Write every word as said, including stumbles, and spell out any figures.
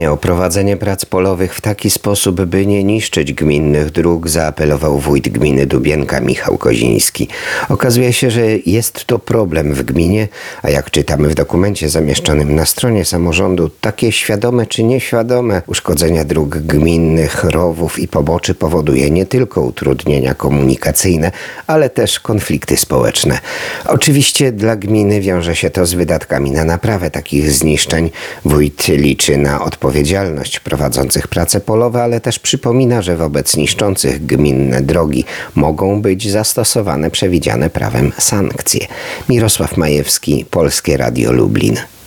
O prowadzenie prac polowych w taki sposób, by nie niszczyć gminnych dróg, zaapelował wójt gminy Dubienka Michał Koziński. Okazuje się, że jest to problem w gminie, a jak czytamy w dokumencie zamieszczonym na stronie samorządu, takie świadome czy nieświadome uszkodzenia dróg gminnych, rowów i poboczy powoduje nie tylko utrudnienia komunikacyjne, ale też konflikty społeczne. Oczywiście dla gminy wiąże się to z wydatkami na naprawę takich zniszczeń. Wójt liczy na odpowiedzialność odpowiedzialność prowadzących prace polowe, ale też przypomina, że wobec niszczących gminne drogi mogą być zastosowane przewidziane prawem sankcje. Mirosław Majewski, Polskie Radio Lublin.